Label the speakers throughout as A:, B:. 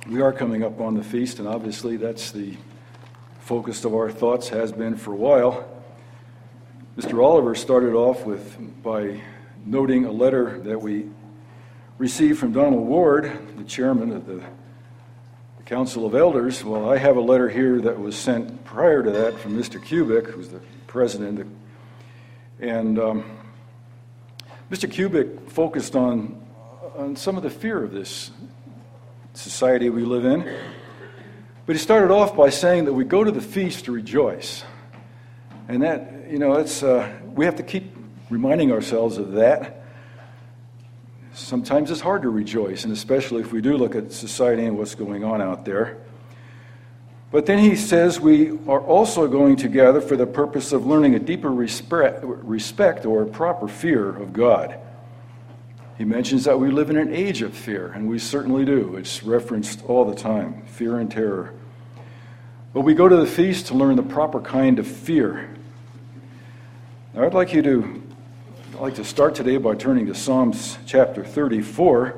A: We are coming up on the feast, and obviously that's the focus of our thoughts, has been for a while. Mr. Oliver started off by noting a letter that we received from Donald Ward, the chairman of the Council of Elders. Well, I have a letter here that was sent prior to that from Mr. Kubik, who's the president. And Mr. Kubik focused on some of the fear of this society we live in. But he started off by saying that we go to the feast to rejoice. And that, it's we have to keep reminding ourselves of that. Sometimes it's hard to rejoice, and especially if we do look at society and what's going on out there. But then he says we are also going to gather for the purpose of learning a deeper respect or proper fear of God. He mentions that we live in an age of fear, and we certainly do. It's referenced all the time, fear and terror. But we go to the feast to learn the proper kind of fear. Now, I'd like to start today by turning to Psalms chapter 34.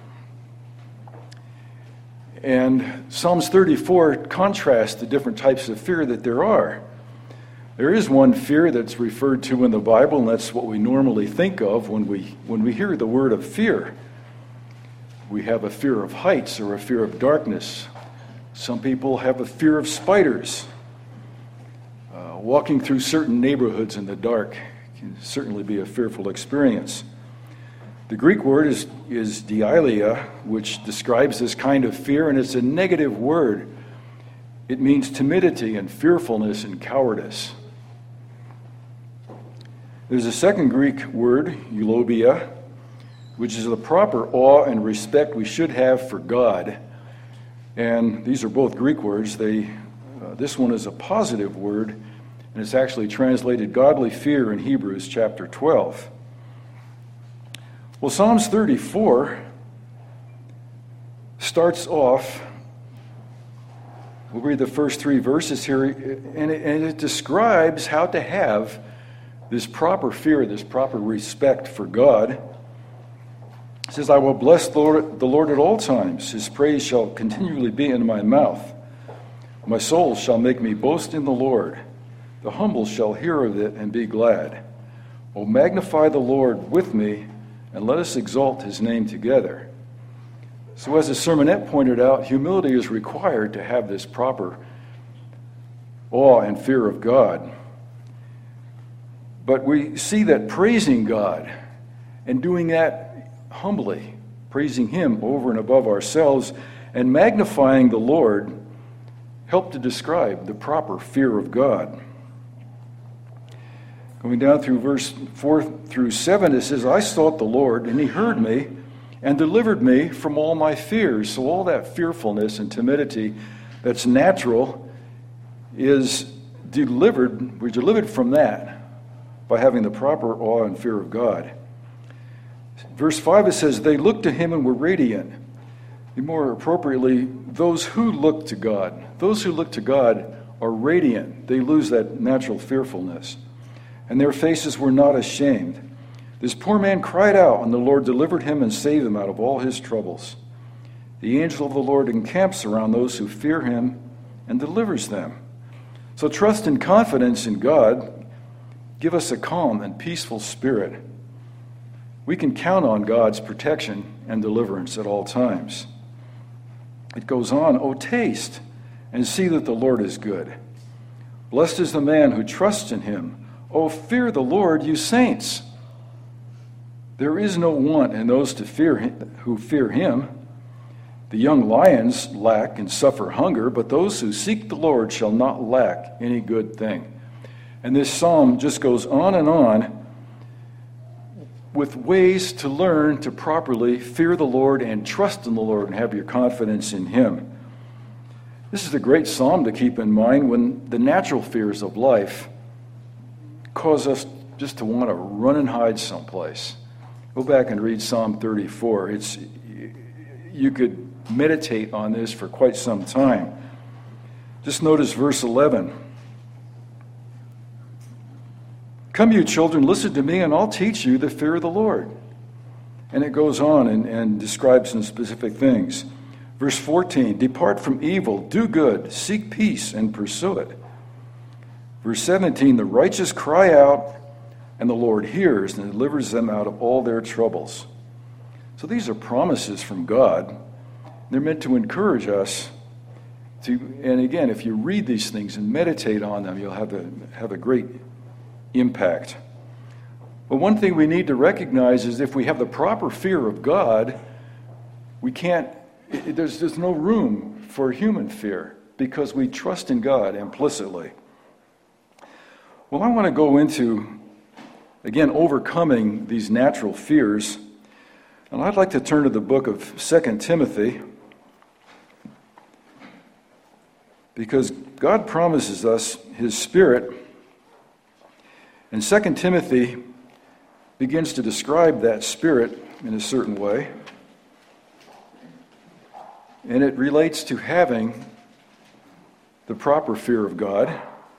A: And Psalms 34 contrasts the different types of fear that there are. There is one fear that's referred to in the Bible, and that's what we normally think of when we hear the word of fear. We have a fear of heights or a fear of darkness. Some people have a fear of spiders. Walking through certain neighborhoods in the dark can certainly be a fearful experience. The Greek word is deilia, which describes this kind of fear, and it's a negative word. It means timidity and fearfulness and cowardice. There's a second Greek word, eulobia, which is the proper awe and respect we should have for God. And these are both Greek words. This one is a positive word, and it's actually translated godly fear in Hebrews chapter 12. Well, Psalms 34 starts off, we'll read the first 3 verses here, and it describes how to have this proper fear, this proper respect for God. It says, I will bless the Lord at all times. His praise shall continually be in my mouth. My soul shall make me boast in the Lord. The humble shall hear of it and be glad. O magnify the Lord with me, and let us exalt his name together. So as the sermonette pointed out, humility is required to have this proper awe and fear of God. But we see that praising God and doing that humbly, praising him over and above ourselves, and magnifying the Lord help to describe the proper fear of God. Going down through verse 4 through 7, it says, I sought the Lord, and he heard me and delivered me from all my fears. So all that fearfulness and timidity that's natural is delivered. We're delivered from that by having the proper awe and fear of God. Verse 5, it says, they looked to him and were radiant. More appropriately, those who look to God. Those who look to God are radiant. They lose that natural fearfulness. And their faces were not ashamed. This poor man cried out, and the Lord delivered him and saved him out of all his troubles. The angel of the Lord encamps around those who fear him and delivers them. So trust and confidence in God give us a calm and peaceful spirit. We can count on God's protection and deliverance at all times. It goes on, O taste and see that the Lord is good. Blessed is the man who trusts in him. O fear the Lord, you saints. There is no want in those who fear him. The young lions lack and suffer hunger, but those who seek the Lord shall not lack any good thing. And this psalm just goes on and on with ways to learn to properly fear the Lord and trust in the Lord and have your confidence in him. This is a great psalm to keep in mind when the natural fears of life cause us just to want to run and hide someplace. Go back and read Psalm 34. You could meditate on this for quite some time. Just notice verse 11. Come, you children, listen to me, and I'll teach you the fear of the Lord. And it goes on and describes some specific things. Verse 14, depart from evil, do good, seek peace, and pursue it. Verse 17, the righteous cry out, and the Lord hears and delivers them out of all their troubles. So these are promises from God. They're meant to encourage us to, and again, if you read these things and meditate on them, you'll have a great impact. But one thing we need to recognize is if we have the proper fear of God, there's no room for human fear because we trust in God implicitly. Well, I want to go into, again, overcoming these natural fears. And I'd like to turn to the book of 2 Timothy, because God promises us His Spirit. And 2 Timothy begins to describe that Spirit in a certain way. And it relates to having the proper fear of God.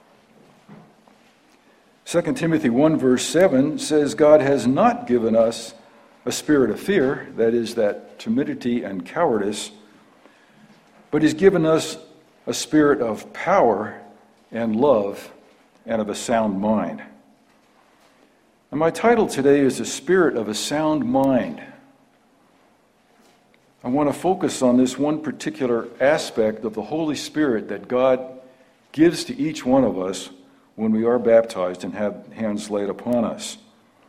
A: 2 Timothy 1 verse 7 says, God has not given us a spirit of fear, that is, that timidity and cowardice, but He's given us a spirit of power and love and of a sound mind. And my title today is The Spirit of a Sound Mind. I want to focus on this one particular aspect of the Holy Spirit that God gives to each one of us when we are baptized and have hands laid upon us.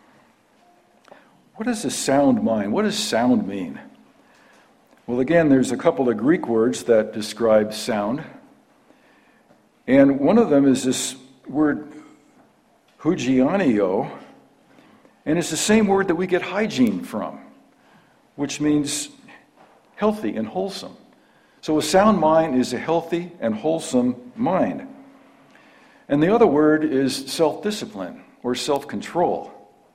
A: What is a sound mind? What does sound mean? Well, again, there's a couple of Greek words that describe sound. And one of them is this word hygienio, and it's the same word that we get hygiene from, which means healthy and wholesome. So a sound mind is a healthy and wholesome mind. And the other word is self-discipline or self-control.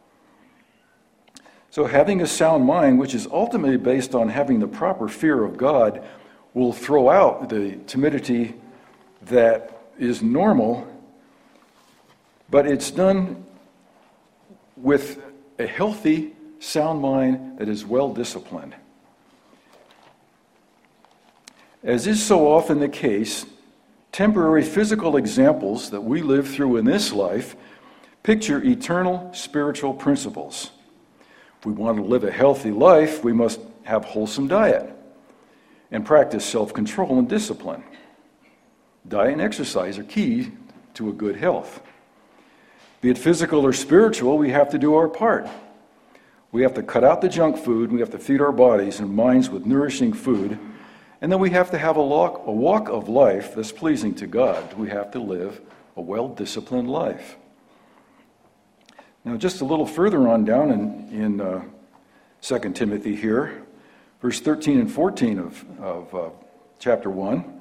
A: So having a sound mind, which is ultimately based on having the proper fear of God, will throw out the timidity that is normal, but it's done with a healthy, sound mind that is well-disciplined. As is so often the case, temporary physical examples that we live through in this life picture eternal spiritual principles. If we want to live a healthy life, we must have wholesome diet and practice self-control and discipline. Diet and exercise are key to a good health. Be it physical or spiritual, we have to do our part. We have to cut out the junk food, we have to feed our bodies and minds with nourishing food, and then we have to have a walk of life that's pleasing to God. We have to live a well-disciplined life. Now, just a little further on down in 2 Timothy here, verse 13 and 14 of chapter 1,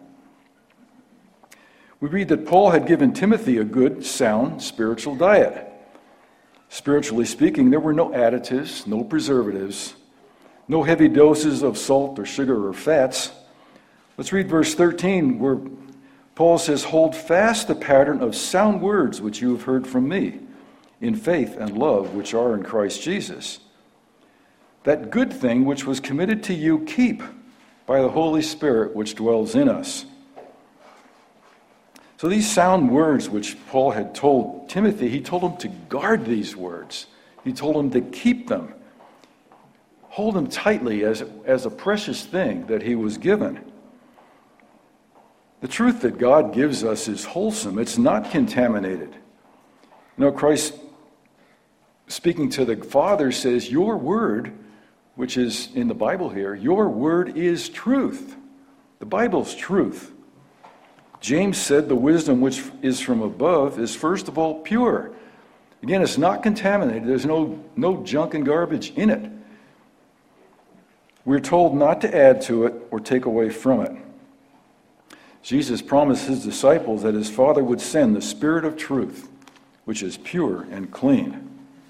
A: we read that Paul had given Timothy a good, sound, spiritual diet. Spiritually speaking, there were no additives, no preservatives, no heavy doses of salt or sugar or fats. Let's read verse 13 where Paul says, hold fast the pattern of sound words which you have heard from me, in faith and love which are in Christ Jesus. That good thing which was committed to you keep by the Holy Spirit which dwells in us. So these sound words which Paul had told Timothy, he told him to guard these words. He told him to keep them. Hold them tightly as a precious thing that he was given. The truth that God gives us is wholesome. It's not contaminated. You know, Christ, speaking to the Father, says, your word, which is in the Bible here, your word is truth. The Bible's truth. James said the wisdom which is from above is first of all pure. Again, it's not contaminated. There's no junk and garbage in it. We're told not to add to it or take away from it. Jesus promised his disciples that his Father would send the Spirit of truth, which is pure and clean.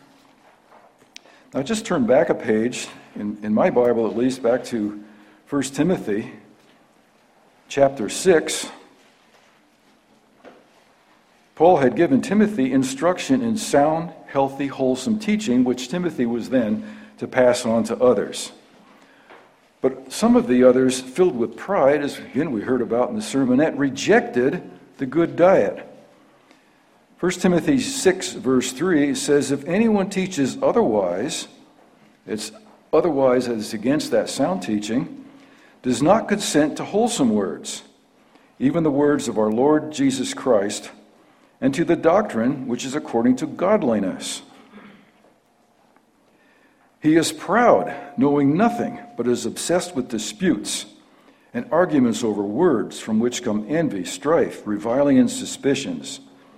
A: Now just turn back a page, in my Bible at least, back to 1 Timothy chapter 6. Paul had given Timothy instruction in sound, healthy, wholesome teaching, which Timothy was then to pass on to others. But some of the others, filled with pride, as again we heard about in the sermonette, rejected the good diet. 1 Timothy 6, verse 3 says, if anyone teaches otherwise, it's otherwise that is against that sound teaching, does not consent to wholesome words, even the words of our Lord Jesus Christ, and to the doctrine which is according to godliness. He is proud, knowing nothing, but is obsessed with disputes and arguments over words, from which come envy, strife, reviling, and suspicions.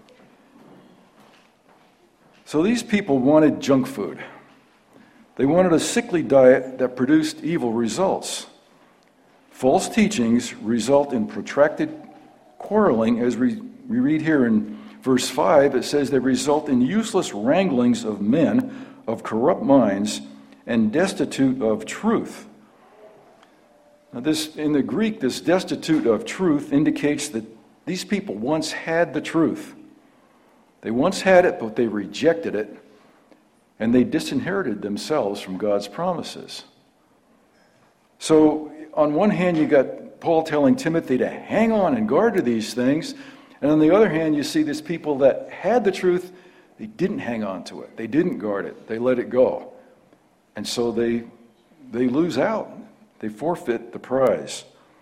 A: So these people wanted junk food. They wanted a sickly diet that produced evil results. False teachings result in protracted quarreling, as we read here in verse 5. It says they result in useless wranglings of men of corrupt minds and destitute of truth. Now this, in the Greek, this destitute of truth indicates that these people once had the truth. They once had it, but they rejected it, and they disinherited themselves from God's promises. So, on one hand, you got Paul telling Timothy to hang on and guard to these things, and on the other hand, you see these people that had the truth, they didn't hang on to it. They didn't guard it. They let it go. And so they lose out. They forfeit the prize.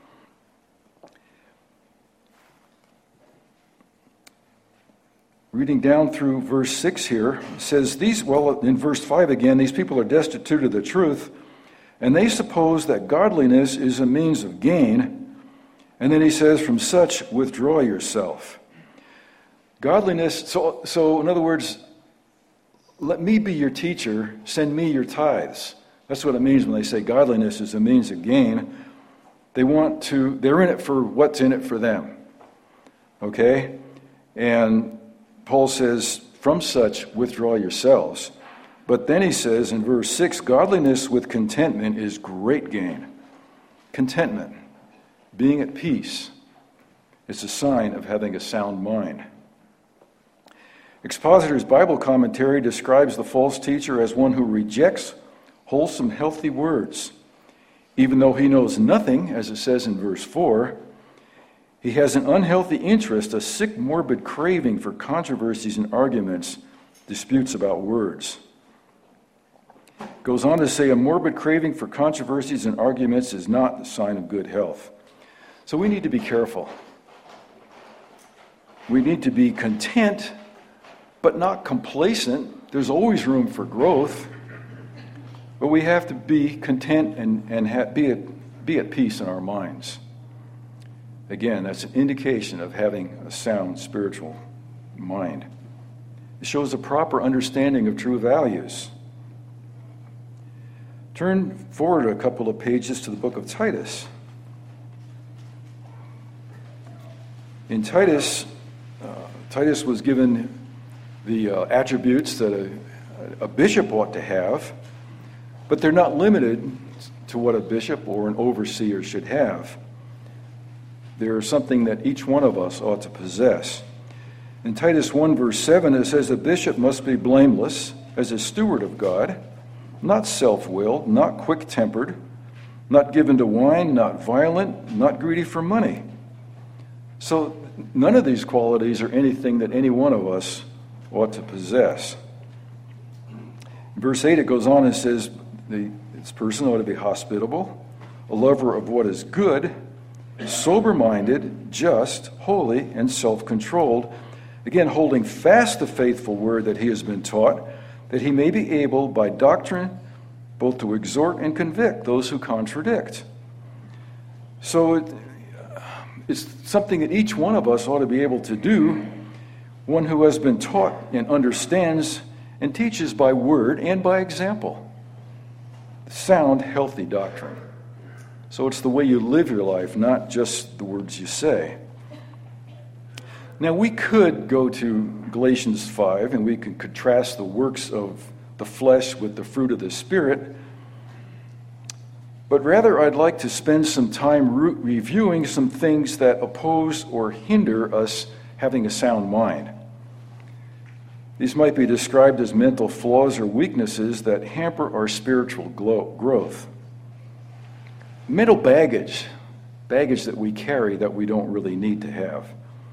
A: Reading down through verse 6 here, it says, in verse 5 again, these people are destitute of the truth, and they suppose that godliness is a means of gain. And then he says, from such withdraw yourself. Godliness, so in other words, let me be your teacher, send me your tithes. That's what it means when they say godliness is a means of gain. They're in it for what's in it for them. Okay? And Paul says, from such withdraw yourselves. But then he says in verse 6, godliness with contentment is great gain. Contentment, being at peace, is a sign of having a sound mind. Expositor's Bible commentary describes the false teacher as one who rejects wholesome, healthy words. Even though he knows nothing, as it says in verse 4, he has an unhealthy interest, a sick, morbid craving for controversies and arguments, disputes about words. Goes on to say, a morbid craving for controversies and arguments is not the sign of good health. So we need to be careful. We need to be content, but not complacent. There's always room for growth. But we have to be content and be at peace in our minds. Again, that's an indication of having a sound spiritual mind. It shows a proper understanding of true values. Turn forward a couple of pages to the book of Titus. In Titus, Titus was given the attributes that a bishop ought to have, but they're not limited to what a bishop or an overseer should have. They're something that each one of us ought to possess. In Titus 1, verse 7, it says, a bishop must be blameless as a steward of God, not self-willed, not quick-tempered, not given to wine, not violent, not greedy for money. So none of these qualities are anything that any one of us ought to possess. In verse 8, it goes on and says, this person ought to be hospitable, a lover of what is good, sober-minded, just, holy, and self-controlled, again, holding fast the faithful word that he has been taught, that he may be able by doctrine both to exhort and convict those who contradict. So it's something that each one of us ought to be able to do, one who has been taught and understands and teaches by word and by example. Sound, healthy doctrine. So it's the way you live your life, not just the words you say. Now we could go to Galatians 5 and we could contrast the works of the flesh with the fruit of the Spirit. But rather I'd like to spend some time reviewing some things that oppose or hinder us having a sound mind. These might be described as mental flaws or weaknesses that hamper our spiritual growth. mental baggage that we carry that we don't really need to have.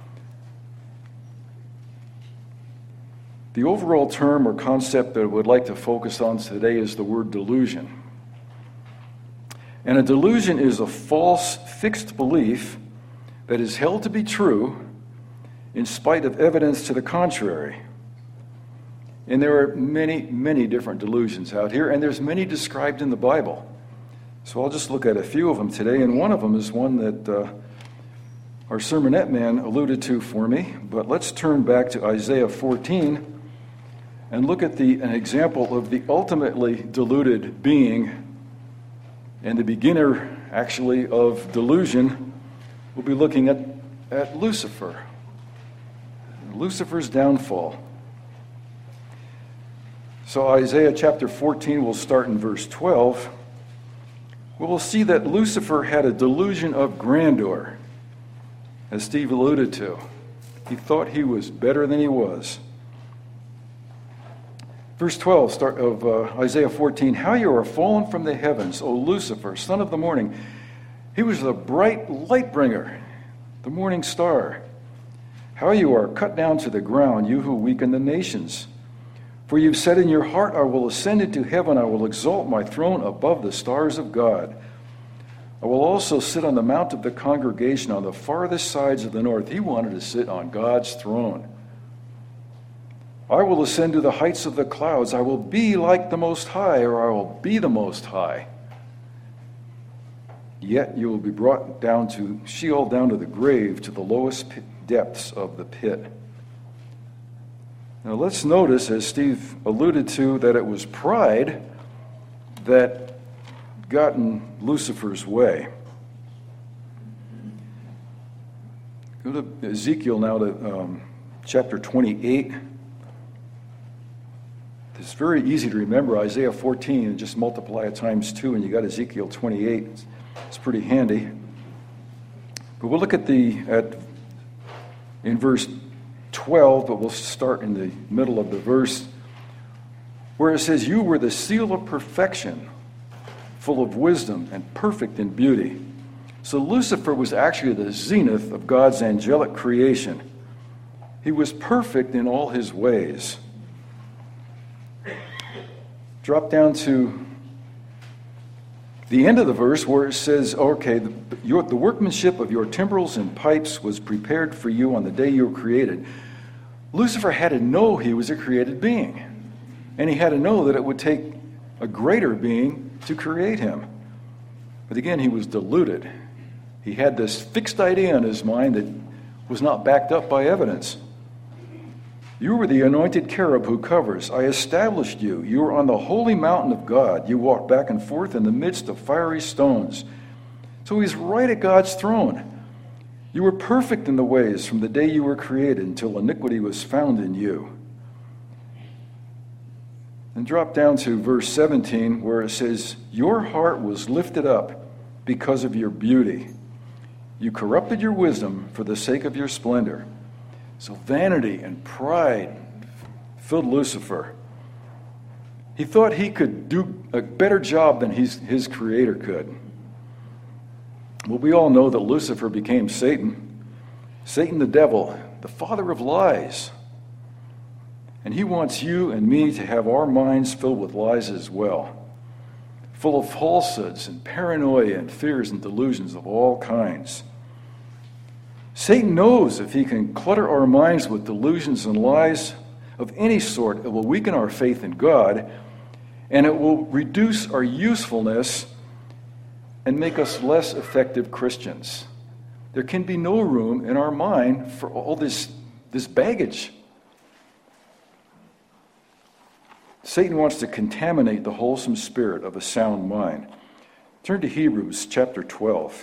A: The overall term or concept that I would like to focus on today is the word delusion. And a delusion is a false, fixed belief that is held to be true in spite of evidence to the contrary. And there are many, many different delusions out here, and there's many described in the Bible. So I'll just look at a few of them today, and one of them is one that our sermonette man alluded to for me. But let's turn back to Isaiah 14 and look at an example of the ultimately deluded being and the beginner, actually, of delusion. We'll be looking at Lucifer, Lucifer's downfall. So Isaiah chapter 14, we'll start in verse 12. We'll see that Lucifer had a delusion of grandeur, as Steve alluded to. He thought he was better than he was. Verse 12 of Isaiah 14, "How you are fallen from the heavens, O Lucifer, son of the morning." He was the bright light bringer, the morning star. "How you are cut down to the ground, you who weaken the nations. For you've said in your heart, I will ascend into heaven, I will exalt my throne above the stars of God. I will also sit on the mount of the congregation on the farthest sides of the north." He wanted to sit on God's throne. "I will ascend to the heights of the clouds. I will be like the Most High, or I will be the Most High. Yet you will be brought down to Sheol, down to the grave, to the lowest depths of the pit." Now let's notice, as Steve alluded to, that it was pride that got in Lucifer's way. Go to Ezekiel now, to chapter 28. It's very easy to remember Isaiah 14 and just multiply it times 2, and you got Ezekiel 28. It's pretty handy. But we'll look in verse 12, but we'll start in the middle of the verse, where it says, "You were the seal of perfection, full of wisdom and perfect in beauty." So Lucifer was actually the zenith of God's angelic creation. He was perfect in all his ways. Drop down to the end of the verse where it says, okay, the workmanship of your timbrels and pipes was prepared for you on the day you were created. Lucifer had to know he was a created being. And he had to know that it would take a greater being to create him. But again, he was deluded. He had this fixed idea in his mind that was not backed up by evidence. "You were the anointed cherub who covers. I established you. You were on the holy mountain of God. You walked back and forth in the midst of fiery stones." So he's right at God's throne. "You were perfect in the ways from the day you were created until iniquity was found in you." And drop down to verse 17 where it says, "Your heart was lifted up because of your beauty. You corrupted your wisdom for the sake of your splendor." So vanity and pride filled Lucifer. He thought he could do a better job than his creator could. Well, we all know that Lucifer became Satan. Satan the devil, the father of lies. And he wants you and me to have our minds filled with lies as well, full of falsehoods and paranoia and fears and delusions of all kinds. Satan knows if he can clutter our minds with delusions and lies of any sort, it will weaken our faith in God, and it will reduce our usefulness and make us less effective Christians. There can be no room in our mind for all this baggage. Satan wants to contaminate the wholesome spirit of a sound mind. Turn to Hebrews chapter 12.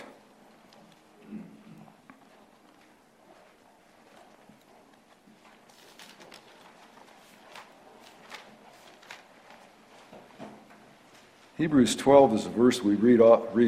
A: Hebrews 12 is a verse we read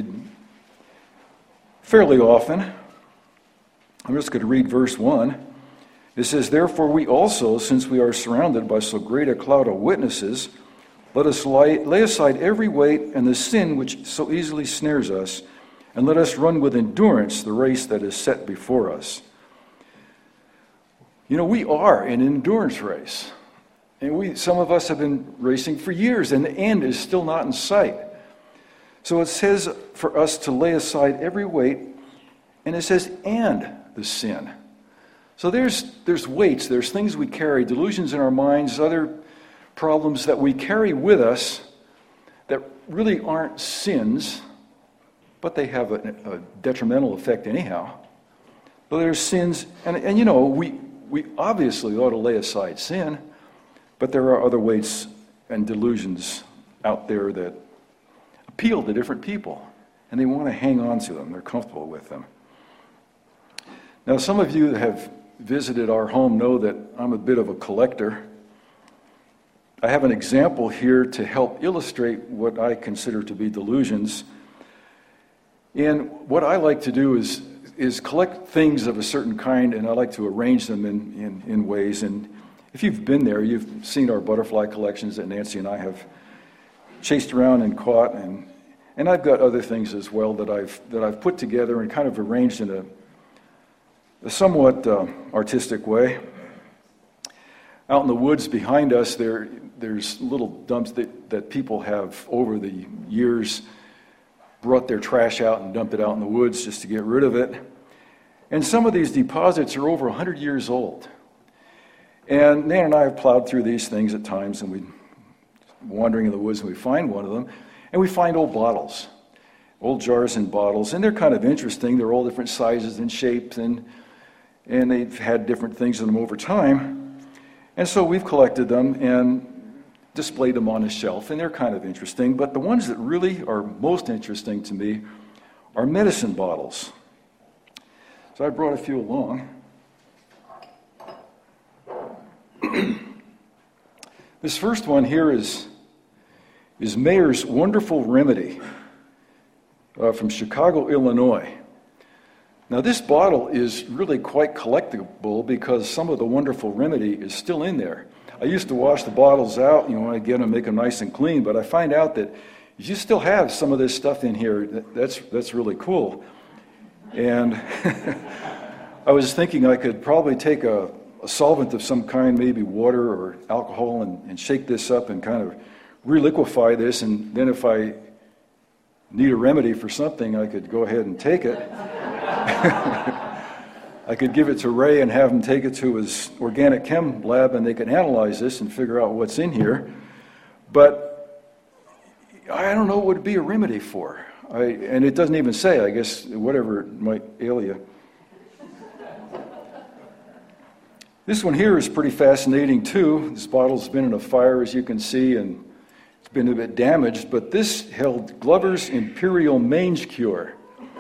A: fairly often. I'm just going to read verse 1. It says, "Therefore we also, since we are surrounded by so great a cloud of witnesses, let us lay aside every weight and the sin which so easily snares us, and let us run with endurance the race that is set before us. You know, we are in an endurance race. And some of us have been racing for years, and the end is still not in sight. So it says for us to lay aside every weight, and it says, and the sin. So there's weights, there's things we carry, delusions in our minds, other problems that we carry with us that really aren't sins, but they have a detrimental effect anyhow. But there's sins, and you know, we obviously ought to lay aside sin, but there are other weights and delusions out there that appeal to different people, and they want to hang on to them. They're comfortable with them. Now, some of you that have visited our home know that I'm a bit of a collector. I have an example here to help illustrate what I consider to be delusions. And what I like to do is collect things of a certain kind, and I like to arrange them in ways. And if you've been there, you've seen our butterfly collections that Nancy and I have chased around and caught, and I've got other things as well that I've put together and kind of arranged in a somewhat artistic way. Out in the woods behind us, there's little dumps that people have over the years brought their trash out and dumped it out in the woods just to get rid of it. And some of these deposits are over 100 years old. And Nan and I have plowed through these things at times, and we're wandering in the woods, and we find one of them, and we find old bottles, old jars and bottles, and they're kind of interesting. They're all different sizes and shapes, and they've had different things in them over time. And so we've collected them and displayed them on a shelf, and they're kind of interesting. But the ones that really are most interesting to me are medicine bottles. So I brought a few along. This first one here is Mayer's Wonderful Remedy from Chicago, Illinois. Now this bottle is really quite collectible because some of the Wonderful Remedy is still in there. I used to wash the bottles out, when I get them, make them nice and clean, but I find out that you still have some of this stuff in here. That's really cool. And I was thinking I could probably take a solvent of some kind, maybe water or alcohol, and shake this up and kind of reliquefy this, and then if I need a remedy for something, I could go ahead and take it. I could give it to Ray and have him take it to his organic chem lab, and they can analyze this and figure out what's in here. But I don't know what would be a remedy for. And it doesn't even say, I guess, whatever it might ail you. This one here is pretty fascinating too. This bottle's been in a fire, as you can see, and it's been a bit damaged, but this held Glover's Imperial Mange Cure.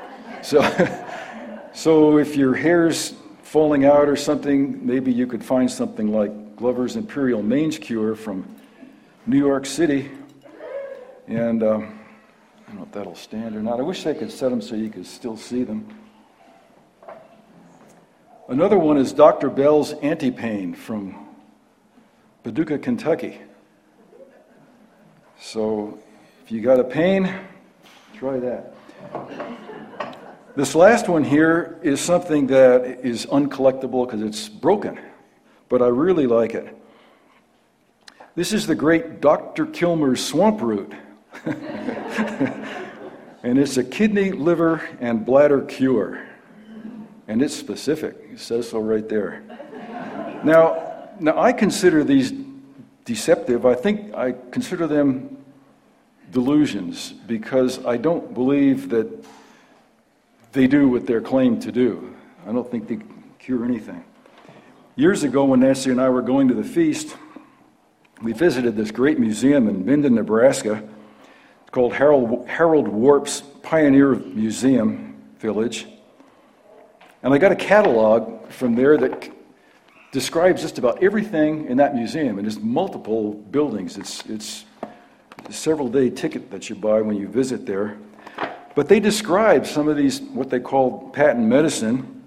A: So if your hair's falling out or something, maybe you could find something like Glover's Imperial Mange Cure from New York City. And I don't know if that'll stand or not. I wish I could set them so you could still see them. Another one is Dr. Bell's Anti-Pain from Paducah, Kentucky. So if you got a pain, try that. This last one here is something that is uncollectible because it's broken, but I really like it. This is the great Dr. Kilmer's Swamp Root. And it's a kidney, liver, and bladder cure. And it's specific. It says so right there. Now I consider these deceptive. I consider them delusions because I don't believe that they do what they're claimed to do. I don't think they cure anything. Years ago, when Nancy and I were going to the feast, we visited this great museum in Minden, Nebraska. It's called Harold Warp's Pioneer Museum Village. And I got a catalog from there that describes just about everything in that museum. And there's multiple buildings. It's a several-day ticket that you buy when you visit there. But they describe some of these, what they call patent medicine.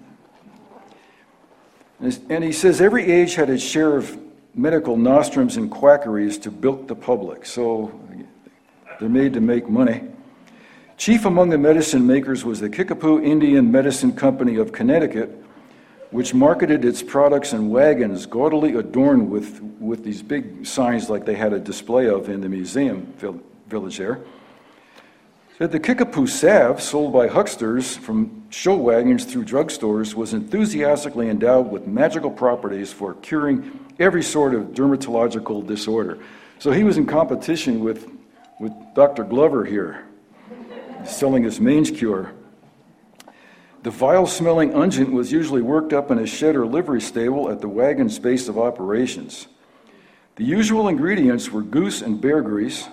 A: And he says every age had its share of medical nostrums and quackeries to bilk the public. So they're made to make money. Chief among the medicine makers was the Kickapoo Indian Medicine Company of Connecticut, which marketed its products in wagons gaudily adorned with these big signs like they had a display of in the museum village there. Said the Kickapoo salve, sold by hucksters from show wagons through drugstores, was enthusiastically endowed with magical properties for curing every sort of dermatological disorder. So he was in competition with Dr. Glover here, selling his mange cure. The vile-smelling unguent was usually worked up in a shed or livery stable at the wagon space of operations. The usual ingredients were goose and bear grease,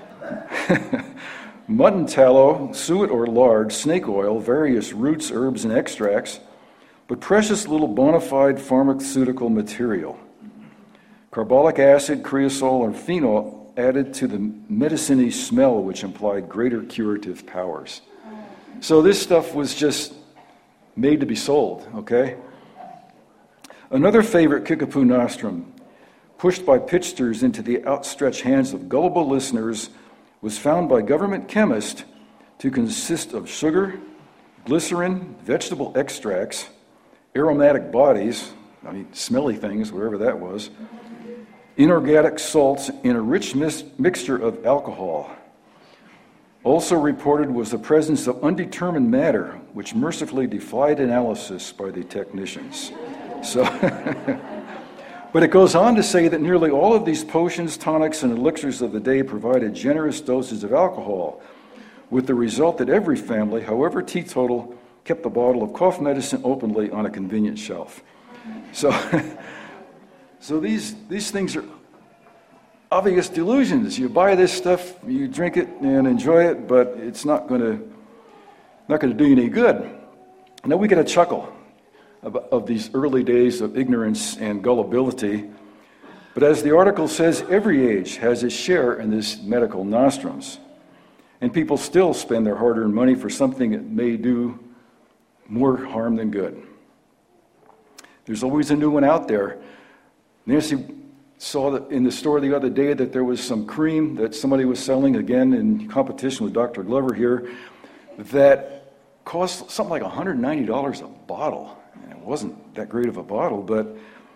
A: mutton tallow, suet or lard, snake oil, various roots, herbs, and extracts, but precious little bona fide pharmaceutical material. Carbolic acid, creosol, and phenol added to the medicine-y smell, which implied greater curative powers. So this stuff was just made to be sold, okay? Another favorite Kickapoo nostrum, pushed by pitchsters into the outstretched hands of gullible listeners, was found by government chemists to consist of sugar, glycerin, vegetable extracts, aromatic bodies, smelly things, whatever that was, inorganic salts, and a rich mixture of alcohol. Also reported was the presence of undetermined matter, which mercifully defied analysis by the technicians. So, but it goes on to say that nearly all of these potions, tonics, and elixirs of the day provided generous doses of alcohol, with the result that every family, however teetotal, kept a bottle of cough medicine openly on a convenient shelf. So these things are obvious delusions. You buy this stuff, you drink it and enjoy it, but it's not going to do you any good. Now we get a chuckle of these early days of ignorance and gullibility, but as the article says, every age has its share in this medical nostrums, and people still spend their hard-earned money for something that may do more harm than good. There's always a new one out there. Nancy saw that in the store the other day that there was some cream that somebody was selling, again in competition with Dr. Glover here, that cost something like $190 a bottle. And it wasn't that great of a bottle, but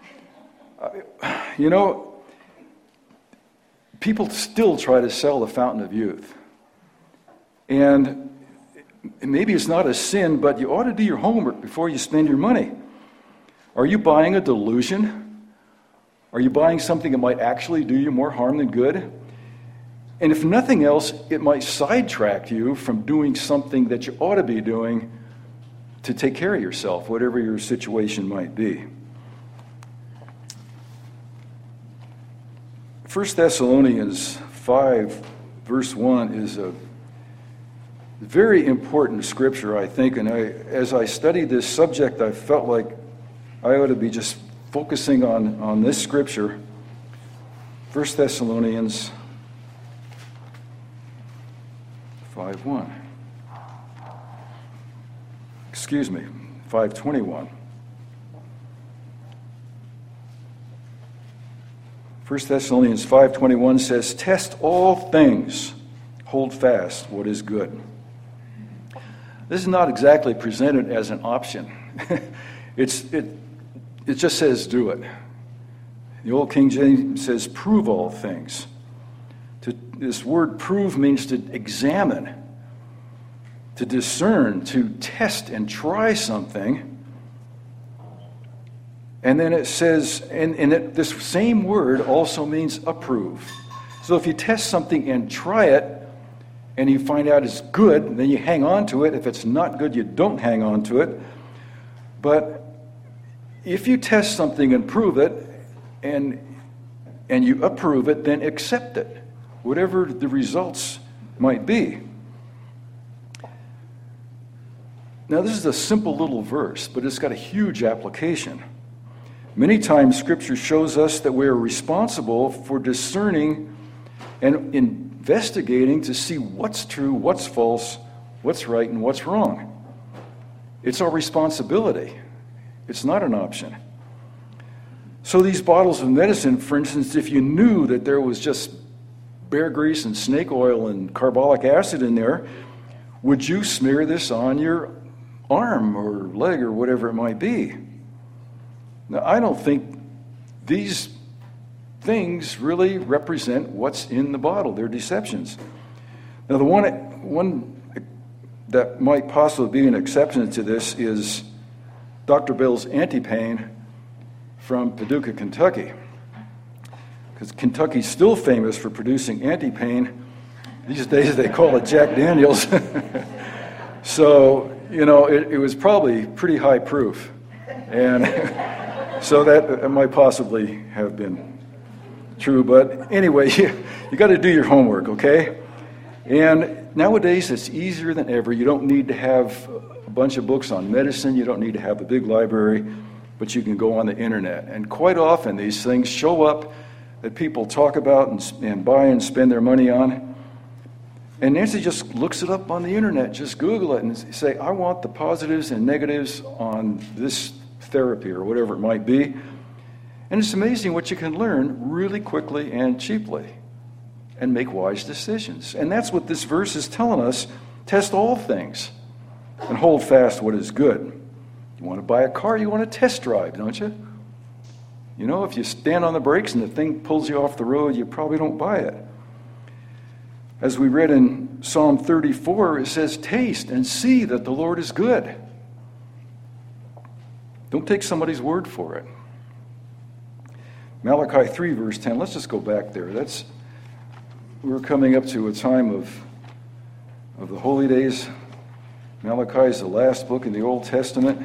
A: people still try to sell the fountain of youth. And maybe it's not a sin, but you ought to do your homework before you spend your money. Are you buying a delusion? Are you buying something that might actually do you more harm than good? And if nothing else, it might sidetrack you from doing something that you ought to be doing to take care of yourself, whatever your situation might be. 1 Thessalonians 5, verse 1 is a very important scripture, I think, and as I studied this subject, I felt like I ought to be just focusing on this scripture, 1 Thessalonians 5:1. Excuse me, 5:21. 1 Thessalonians 5:21 says, "Test all things, hold fast what is good." This is not exactly presented as an option. It just says do it. The old King James says prove all things. This word prove means to examine, to discern, to test and try something. And then it says, this same word also means approve. So if you test something and try it, and you find out it's good, then you hang on to it. If it's not good, you don't hang on to it. But if you test something and prove it, and you approve it, then accept it, whatever the results might be. Now, this is a simple little verse, but it's got a huge application. Many times, Scripture shows us that we are responsible for discerning and investigating to see what's true, what's false, what's right, and what's wrong. It's our responsibility. It's not an option. So these bottles of medicine, for instance, if you knew that there was just bear grease and snake oil and carbolic acid in there, would you smear this on your arm or leg or whatever it might be? Now, I don't think these things really represent what's in the bottle. They're deceptions. Now, the one that might possibly be an exception to this is Dr. Bill's Anti-Pain from Paducah, Kentucky. Because Kentucky's still famous for producing Anti-Pain. These days they call it Jack Daniels. So, it was probably pretty high proof. And so that might possibly have been true. But anyway, you got to do your homework, okay? And nowadays it's easier than ever. You don't need to have a bunch of books on medicine. You don't need to have a big library. But you can go on the internet. And quite often these things show up that people talk about and buy and spend their money on. And Nancy just looks it up on the internet. Just Google it and say, I want the positives and negatives on this therapy or whatever it might be. And it's amazing what you can learn really quickly and cheaply and make wise decisions. And that's what this verse is telling us. Test all things and hold fast what is good. You want to buy a car, you want to test drive, don't you? If you stand on the brakes and the thing pulls you off the road, you probably don't buy it. As we read in Psalm 34, it says, taste and see that the Lord is good. Don't take somebody's word for it. Malachi 3, verse 10. Let's just go back there. We're coming up to a time of the holy days. Malachi is the last book in the Old Testament.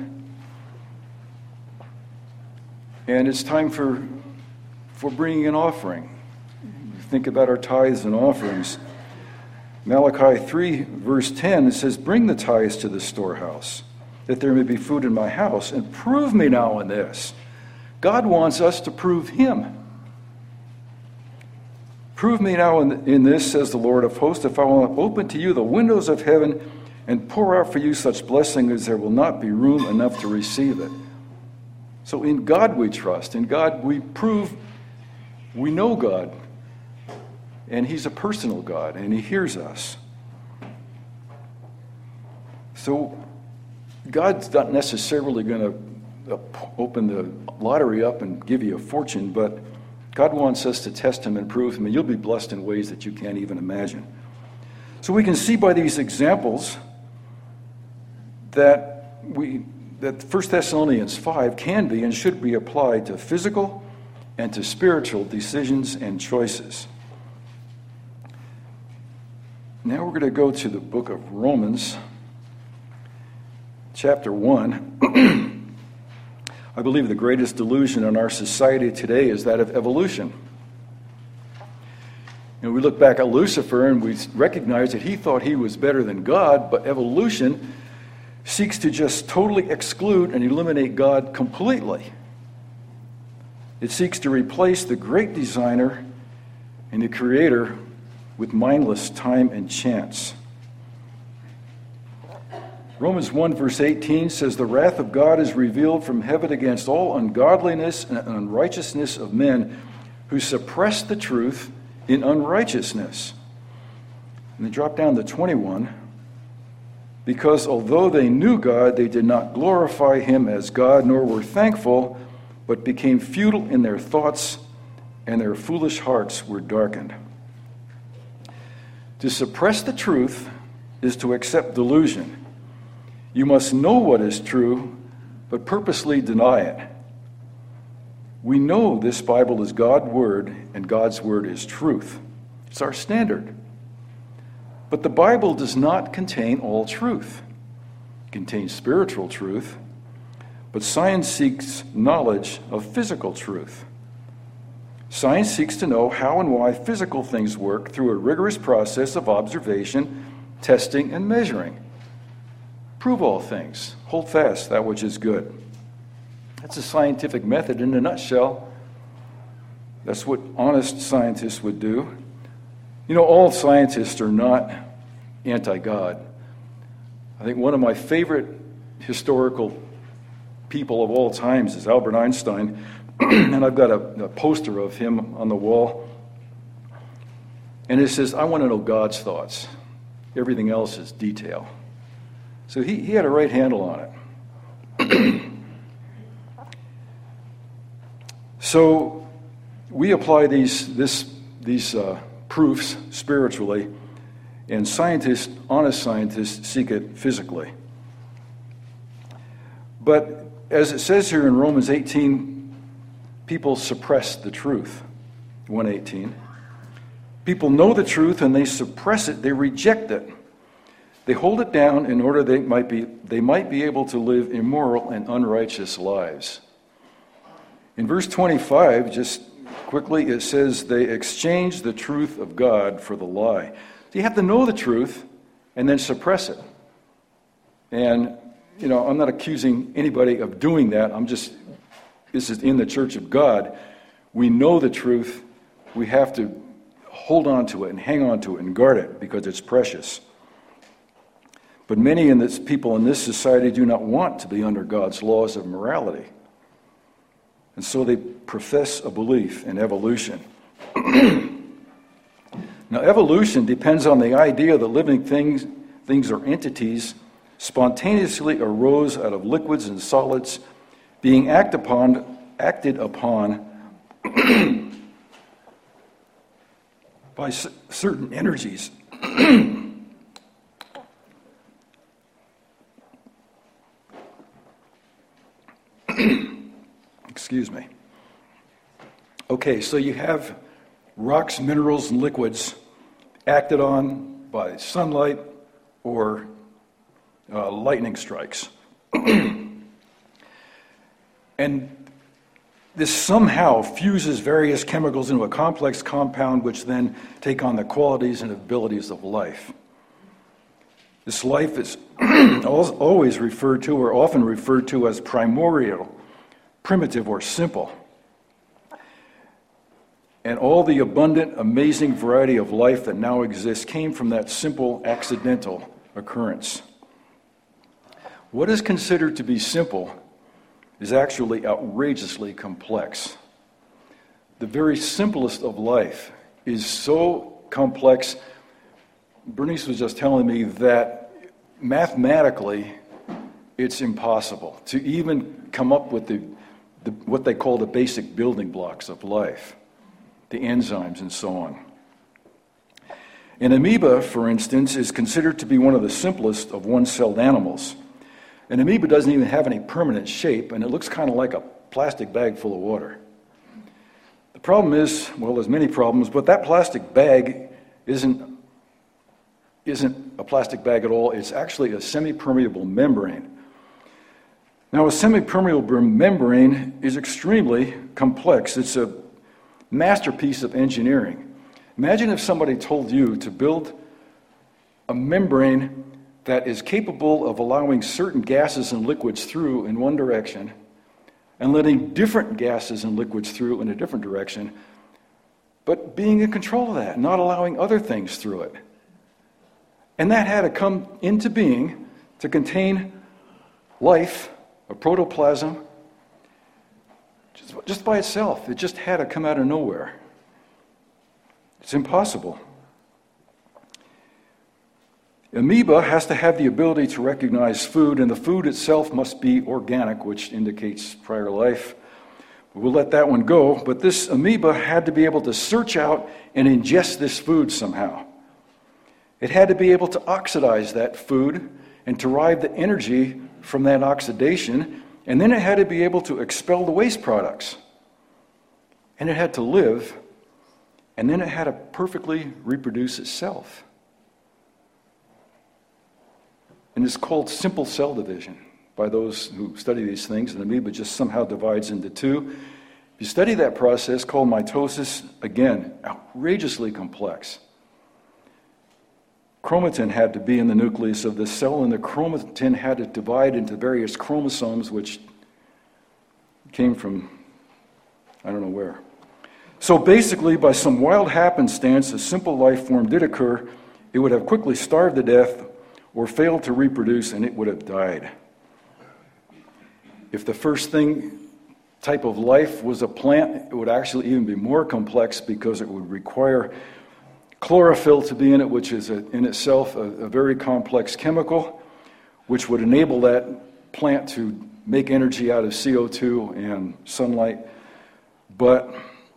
A: And it's time for bringing an offering. Think about our tithes and offerings. Malachi 3, verse 10, it says, bring the tithes to the storehouse, that there may be food in my house, and prove me now in this. God wants us to prove him. Prove me now in this, says the Lord of hosts, if I will open to you the windows of heaven and pour out for you such blessing as there will not be room enough to receive it. So in God we trust. In God we prove we know God. And he's a personal God, and he hears us. So God's not necessarily going to open the lottery up and give you a fortune, but God wants us to test him and prove him, and you'll be blessed in ways that you can't even imagine. So we can see by these examples that 1 Thessalonians 5 can be and should be applied to physical and to spiritual decisions and choices. Now we're going to go to the book of Romans, chapter 1. I believe the greatest delusion in our society today is that of evolution. And we look back at Lucifer and we recognize that he thought he was better than God, but evolution seeks to just totally exclude and eliminate God completely. It seeks to replace the great designer and the creator with mindless time and chance. Romans 1 verse 18 says, the wrath of God is revealed from heaven against all ungodliness and unrighteousness of men who suppress the truth in unrighteousness. And then drop down to 21. Because although they knew God, they did not glorify him as God, nor were thankful, but became futile in their thoughts, and their foolish hearts were darkened. To suppress the truth is to accept delusion. You must know what is true, but purposely deny it. We know this Bible is God's word, and God's word is truth. It's our standard. But the Bible does not contain all truth. It contains spiritual truth, but science seeks knowledge of physical truth. Science seeks to know how and why physical things work through a rigorous process of observation, testing, and measuring. Prove all things. Hold fast that which is good. That's a scientific method in a nutshell. That's what honest scientists would do. All scientists are not anti-God. I think one of my favorite historical people of all times is Albert Einstein. And I've got a poster of him on the wall. And it says, I want to know God's thoughts. Everything else is detail. So he had a right handle on it. So we apply these proofs spiritually, and honest scientists, seek it physically. But as it says here in Romans 18, people suppress the truth. 1:18. People know the truth and they suppress it, they reject it. They hold it down in order they might be able to live immoral and unrighteous lives. In verse 25, just quickly, it says they exchange the truth of God for the lie. So you have to know the truth and then suppress it. And, I'm not accusing anybody of doing that. This is in the church of God. We know the truth. We have to hold on to it and hang on to it and guard it because it's precious. But many people in this society do not want to be under God's laws of morality. And so they profess a belief in evolution. Now, evolution depends on the idea that living things or entities spontaneously arose out of liquids and solids being acted upon by certain energies. Excuse me. Okay, so you have rocks, minerals, and liquids acted on by sunlight or lightning strikes. And this somehow fuses various chemicals into a complex compound which then take on the qualities and abilities of life. This life is always referred to or often referred to as primordial, primitive, or simple. And all the abundant, amazing variety of life that now exists came from that simple, accidental occurrence. What is considered to be simple is actually outrageously complex. The very simplest of life is so complex. Bernice was just telling me that mathematically it's impossible to even come up with what they call the basic building blocks of life, the enzymes and so on. An amoeba, for instance, is considered to be one of the simplest of one-celled animals. An amoeba doesn't even have any permanent shape, and it looks kind of like a plastic bag full of water. The problem is, well, there's many problems, but that plastic bag isn't a plastic bag at all. It's actually a semi-permeable membrane. Now, a semi-permeable membrane is extremely complex. It's a masterpiece of engineering. Imagine if somebody told you to build a membrane that is capable of allowing certain gases and liquids through in one direction and letting different gases and liquids through in a different direction, but being in control of that, not allowing other things through it. And that had to come into being to contain life, a protoplasm, just by itself. It just had to come out of nowhere. It's impossible. Amoeba has to have the ability to recognize food, and the food itself must be organic, which indicates prior life. We'll let that one go, but this amoeba had to be able to search out and ingest this food somehow. It had to be able to oxidize that food and derive the energy from that oxidation, and then it had to be able to expel the waste products. And it had to live, and then it had to perfectly reproduce itself. And it's called simple cell division by those who study these things. And the amoeba just somehow divides into two. If you study that process called mitosis, again, outrageously complex. Chromatin had to be in the nucleus of the cell, and the chromatin had to divide into various chromosomes, which came from I don't know where. So basically, by some wild happenstance, a simple life form did occur. It would have quickly starved to death or failed to reproduce, and it would have died. If the first type of life was a plant, it would actually even be more complex because it would require chlorophyll to be in it, which is in itself a very complex chemical, which would enable that plant to make energy out of CO2 and sunlight. But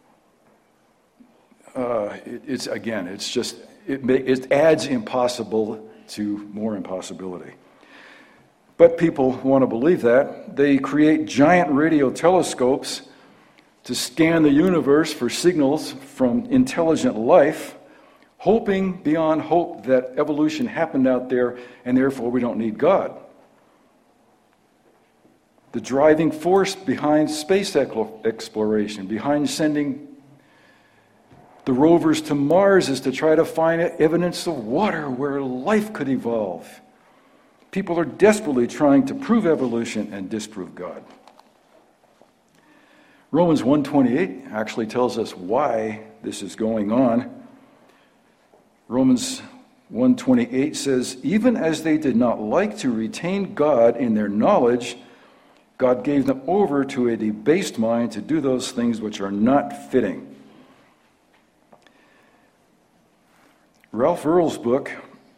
A: it adds impossible to more impossibility. But people want to believe that. They create giant radio telescopes to scan the universe for signals from intelligent life, hoping beyond hope that evolution happened out there and therefore we don't need God. The driving force behind space exploration, behind sending the rovers to Mars, is to try to find evidence of water where life could evolve. People are desperately trying to prove evolution and disprove God. Romans 1:28 actually tells us why this is going on. Romans 1:28 says, even as they did not like to retain God in their knowledge, God gave them over to a debased mind to do those things which are not fitting. Ralph Earl's book,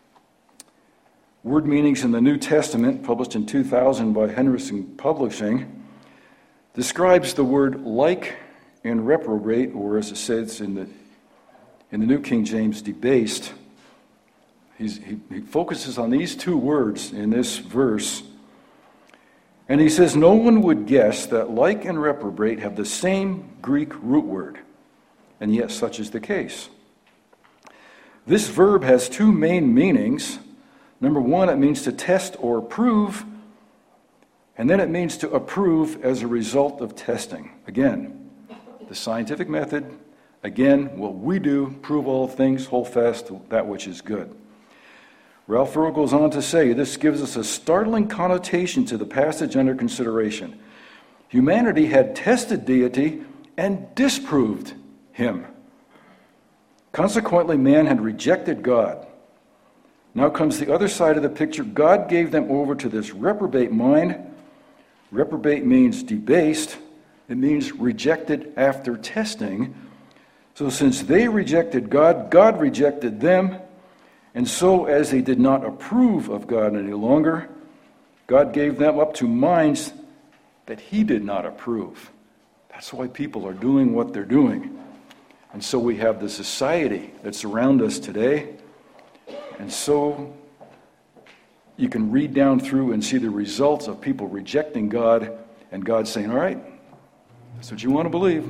A: Word Meanings in the New Testament, published in 2000 by Henderson Publishing, describes the word like and reprobate, or as it says in the New King James, debased. He focuses on these two words in this verse. And he says, no one would guess that like and reprobate have the same Greek root word, and yet such is the case. This verb has two main meanings. Number one, it means to test or prove, and then it means to approve as a result of testing. Again, the scientific method. Again, what we do, prove all things, hold fast to that which is good. Ralph Earl goes on to say, this gives us a startling connotation to the passage under consideration. Humanity had tested deity and disproved him. Consequently, man had rejected God. Now comes the other side of the picture. God gave them over to this reprobate mind. Reprobate means debased. It means rejected after testing. So since they rejected God, God rejected them. And so as they did not approve of God any longer, God gave them up to minds that he did not approve. That's why people are doing what they're doing. And so we have the society that's around us today. And so you can read down through and see the results of people rejecting God and God saying, all right, that's what you want to believe.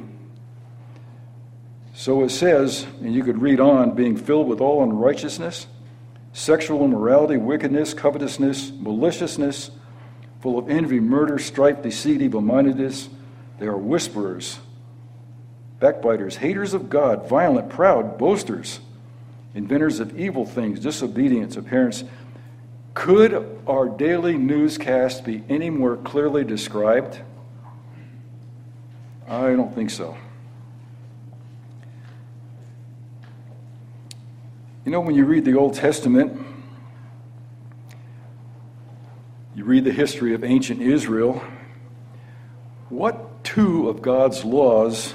A: So it says, and you could read on, being filled with all unrighteousness, sexual immorality, wickedness, covetousness, maliciousness, full of envy, murder, strife, deceit, evil-mindedness. They are whisperers, backbiters, haters of God, violent, proud, boasters, inventors of evil things, disobedient to parents. Could our daily newscast be any more clearly described? I don't think so. You know, when you read the Old Testament, you read the history of ancient Israel, what two of God's laws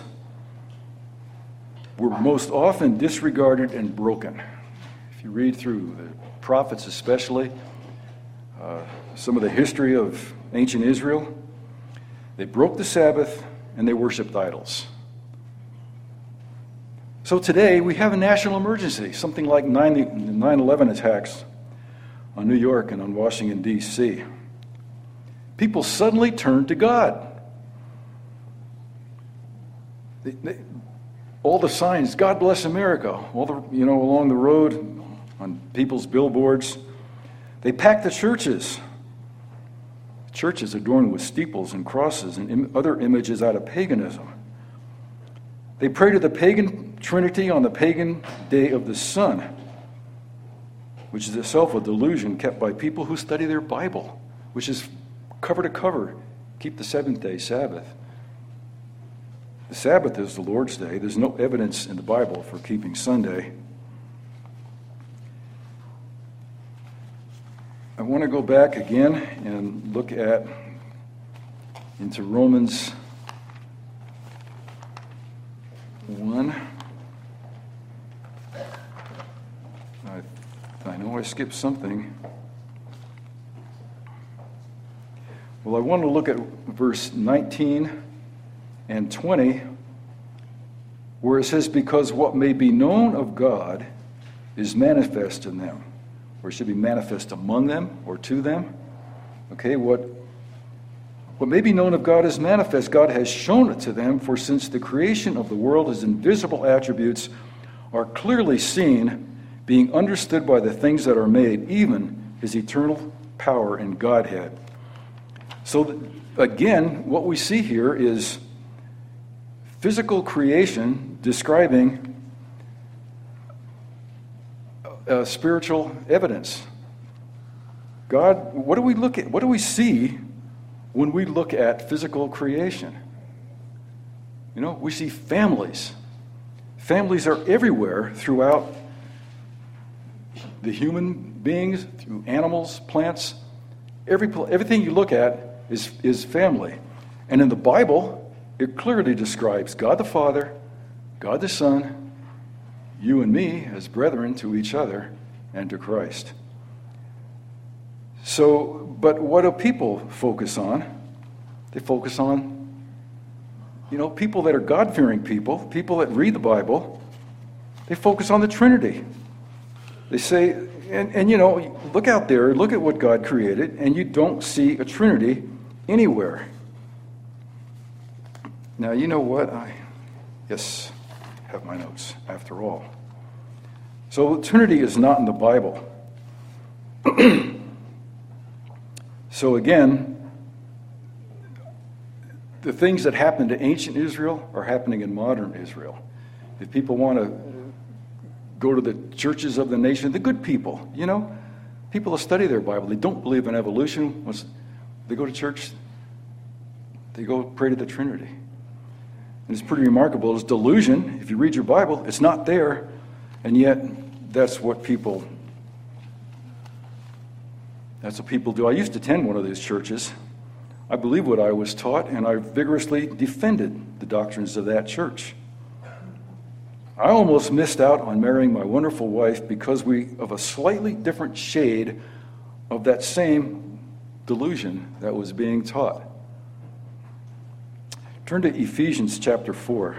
A: were most often disregarded and broken? If you read through the prophets especially, some of the history of ancient Israel, they broke the Sabbath and they worshiped idols. So today we have a national emergency, something like 9/11 attacks on New York and on Washington, D.C. People suddenly turned to God. All the signs, God bless America, all the, along the road, on people's billboards. They packed the churches. Churches adorned with steeples and crosses and other images out of paganism. They pray to the pagan Trinity on the pagan day of the sun, which is itself a delusion kept by people who study their Bible, which is cover to cover, keep the seventh-day Sabbath. The Sabbath is the Lord's day. There's no evidence in the Bible for keeping Sunday. I want to go back again and look into Romans 1. I skipped something. Well, I want to look at verse 19 and 20, where it says, because what may be known of God is manifest in them, or it should be manifest among them or to them. Okay, what may be known of God is manifest. God has shown it to them, for since the creation of the world, his invisible attributes are clearly seen, being understood by the things that are made, even his eternal power and Godhead. So again, what we see here is physical creation describing spiritual evidence. God, what do we look at? What do we see when we look at physical creation? You know, we see families. Families are everywhere throughout the human beings, through animals, plants. Everything you look at is family. And in the Bible, it clearly describes God the Father, God the Son, you and me as brethren to each other and to Christ. So, but what do people focus on? They focus on, people that are God-fearing people that read the Bible. They focus on the Trinity. They say, and look out there, look at what God created, and you don't see a Trinity anywhere. Now, you know what? I have my notes, after all. So the Trinity is not in the Bible. So again, the things that happened to ancient Israel are happening in modern Israel. If people want to go to the churches of the nation, the good people, people that study their Bible, they don't believe in evolution. Once they go to church, they go pray to the Trinity. And it's pretty remarkable. It's delusion. If you read your Bible, it's not there. And yet, that's what people do. I used to attend one of these churches. I believe what I was taught, and I vigorously defended the doctrines of that church. I almost missed out on marrying my wonderful wife because of a slightly different shade of that same delusion that was being taught. Turn to Ephesians chapter 4.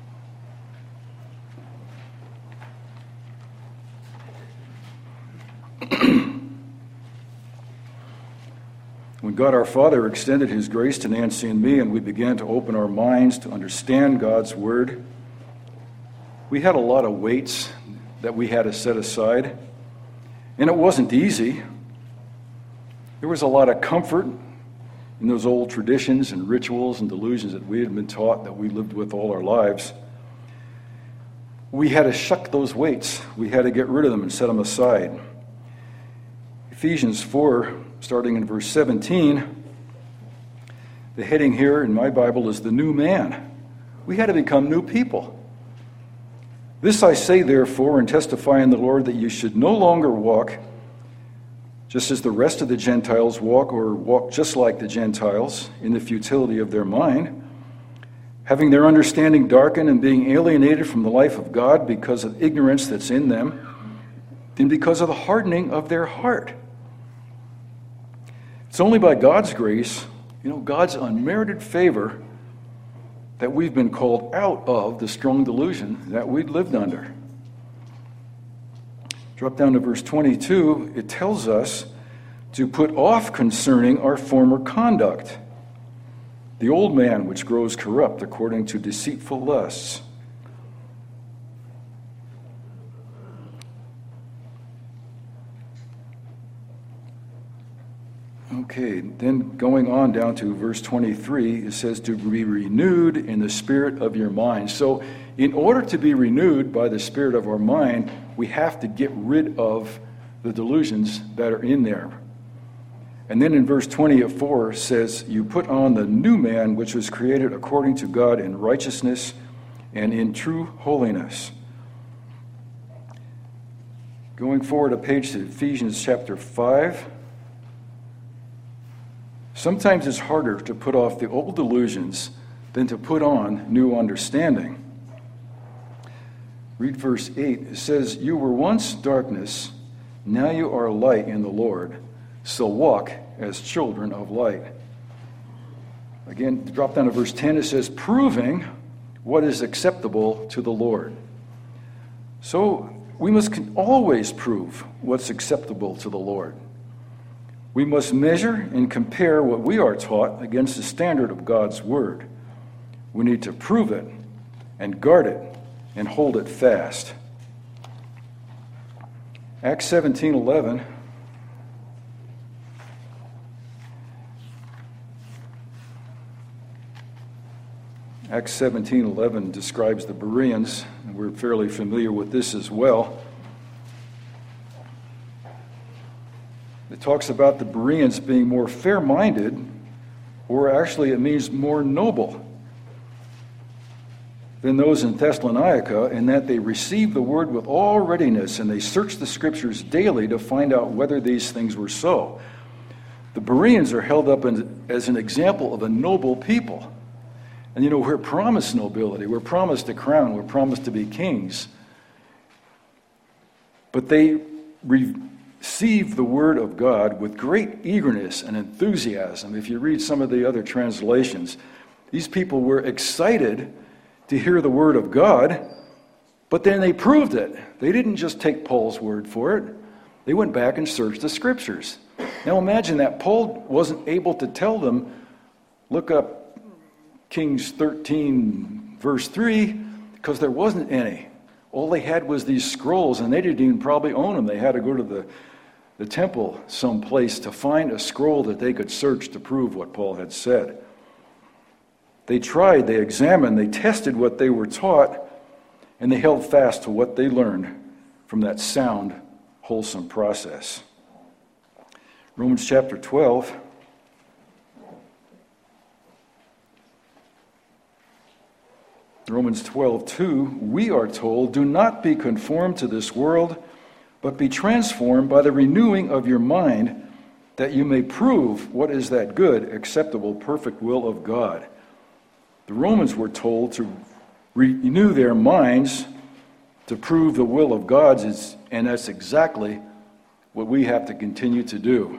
A: When God our Father extended his grace to Nancy and me, and we began to open our minds to understand God's Word, we had a lot of weights that we had to set aside, and it wasn't easy. There was a lot of comfort in those old traditions and rituals and delusions that we had been taught, that we lived with all our lives. We had to shuck those weights. We had to get rid of them and set them aside. Ephesians 4, starting in verse 17, the heading here in my Bible is the new man. We had to become new people. This I say, therefore, and testify in the Lord, that you should no longer walk just as the rest of the Gentiles walk, or walk just like the Gentiles in the futility of their mind, having their understanding darkened and being alienated from the life of God because of ignorance that's in them, and because of the hardening of their heart. It's only by God's grace, God's unmerited favor, that we've been called out of the strong delusion that we'd lived under. Drop down to verse 22. It tells us to put off concerning our former conduct the old man which grows corrupt according to deceitful lusts. Okay, then going on down to verse 23, it says to be renewed in the spirit of your mind. So in order to be renewed by the spirit of our mind, we have to get rid of the delusions that are in there. And then in verse 24 says, you put on the new man which was created according to God in righteousness and in true holiness. Going forward a page to Ephesians chapter 5. Sometimes it's harder to put off the old delusions than to put on new understanding. Read verse 8. It says, you were once darkness, Now you are light in the Lord, so walk as children of light. Again, drop down to verse 10. It says, proving what is acceptable to the Lord. So we must always prove what's acceptable to the Lord. We must measure and compare what we are taught against the standard of God's word. We need to prove it and guard it and hold it fast. Acts 17:11. Acts 17:11 describes the Bereans, and we're fairly familiar with this as well. It talks about the Bereans being more fair-minded, or actually it means more noble than those in Thessalonica, in that they received the word with all readiness, and they searched the scriptures daily to find out whether these things were so. The Bereans are held up as an example of a noble people. And we're promised nobility, we're promised a crown, we're promised to be kings. But they received the word of God with great eagerness and enthusiasm. If you read some of the other translations, these people were excited to hear the word of God, but then they proved it. They didn't just take Paul's word for it. They went back and searched the scriptures. Now imagine that Paul wasn't able to tell them, look up Kings 13, verse 3, because there wasn't any. All they had was these scrolls, and they didn't even probably own them. They had to go to the temple someplace to find a scroll that they could search to prove what Paul had said. They tried, they examined, they tested what they were taught, and they held fast to what they learned from that sound, wholesome process. Romans chapter 12. Romans 12:2, we are told, do not be conformed to this world, but be transformed by the renewing of your mind, that you may prove what is that good, acceptable, perfect will of God. The Romans were told to renew their minds to prove the will of God, and that's exactly what we have to continue to do.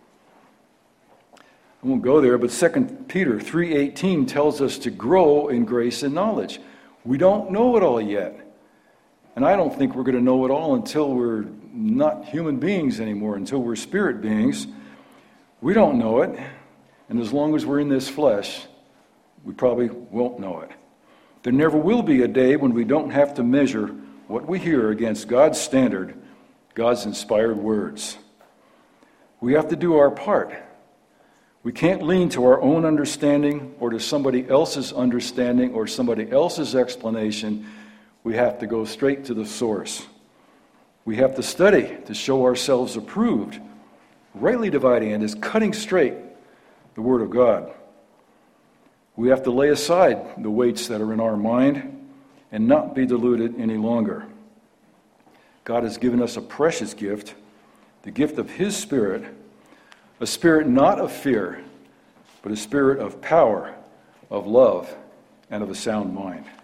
A: I won't go there, but 2 Peter 3:18 tells us to grow in grace and knowledge. We don't know it all yet. And I don't think we're going to know it all until we're not human beings anymore, until we're spirit beings. We don't know it. And as long as we're in this flesh, we probably won't know it. There never will be a day when we don't have to measure what we hear against God's standard, God's inspired words. We have to do our part. We can't lean to our own understanding or to somebody else's understanding or somebody else's explanation. We have to go straight to the source. We have to study to show ourselves approved, rightly dividing and is cutting straight the Word of God. We have to lay aside the weights that are in our mind and not be deluded any longer. God has given us a precious gift, the gift of His Spirit, a spirit not of fear, but a spirit of power, of love, and of a sound mind.